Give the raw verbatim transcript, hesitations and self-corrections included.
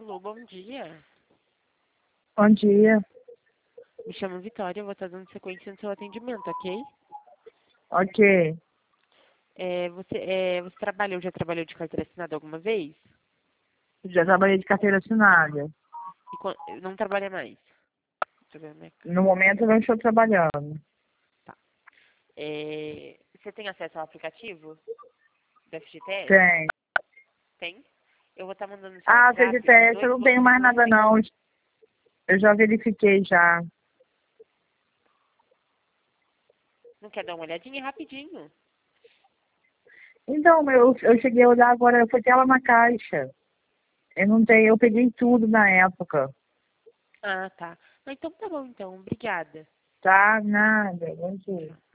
Alô, bom dia. Bom dia. Me chamo Vitória, eu vou estar dando sequência no seu atendimento, ok? Ok. É, você, é, você trabalhou, já trabalhou de carteira assinada alguma vez? Já trabalhei de carteira assinada. E quan- não trabalha mais? Deixa eu ver a minha cara. No momento eu não estou trabalhando. Tá. É, você tem acesso ao aplicativo do F G T S? Tem. Tem? Eu vou estar mandando no seu Ah, WhatsApp os C G T S eu dois não tenho bancos mais que você nada tem. não. Eu já verifiquei já. Não quer dar uma olhadinha rapidinho? Então, eu, eu cheguei a olhar agora, eu fui tela na caixa. Eu não tenho, eu peguei tudo na época. Ah, tá. Ah, então tá bom, então. Obrigada. Tá? Nada. Bom dia.